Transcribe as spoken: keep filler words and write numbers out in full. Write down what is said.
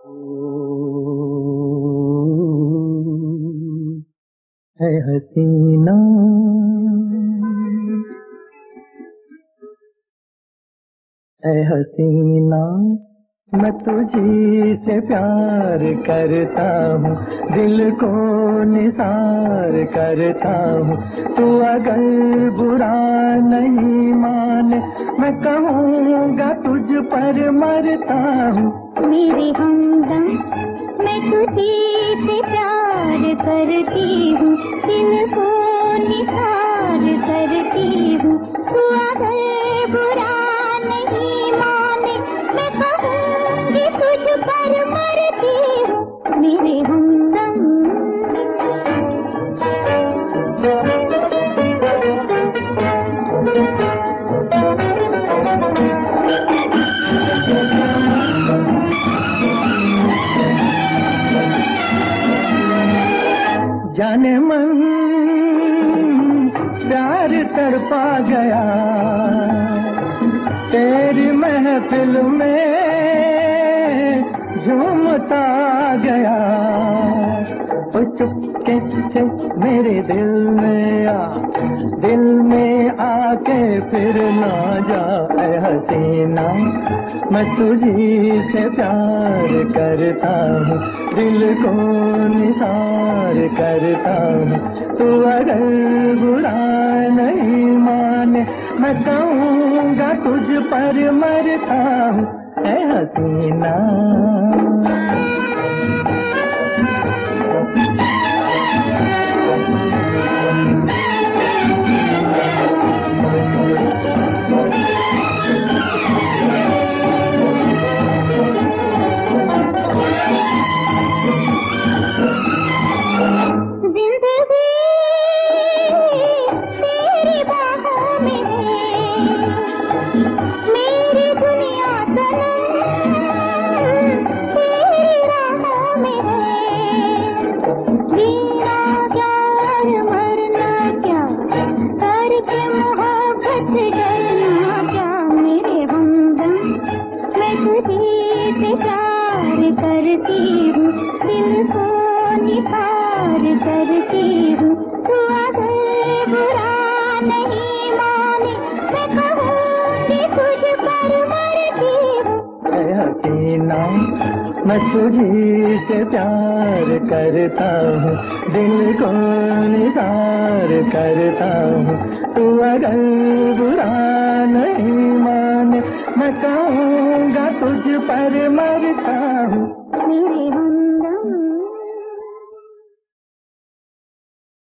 है हसीना है हसीना, मैं तुझी से प्यार करता हूँ, दिल को निसार करता हूँ। तू अगर बुरा नहीं माने, मैं कहूँगा तुझ पर मरता हूँ। मेरे हमदम मैं तुझी से प्यार करती हूँ, दिल को निसार करती हूँ। तू अगर बुरा नहीं माने, मैं कहूँगी तुझ पर मरती हूँ। मेरे हमदम जाने मन प्यार तड़पा गया, तेरी महफिल में झूमता गया। ओ चुपके से मेरे दिल में आ, दिल में आके फिर ना जा। ऐ हसीना मैं तुझी से प्यार करता हूँ, दिल को निसार करता हूँ। तू अगर बुरा नहीं माने, मैं कहूँगा तुझ पर मरता हूँ। ऐ हसीना करती हूँ, दिल को निसार करती हूँ। तू अगर बुरा नहीं माने, मैं कहूँगी तुझ पर मरती हूँ। ऐ हसीना मैं तुझी से प्यार करता हूँ, दिल को निसार करता हूँ। तू अगर बुरा नहीं माने, मैं कहूँगा तुझ पर मरता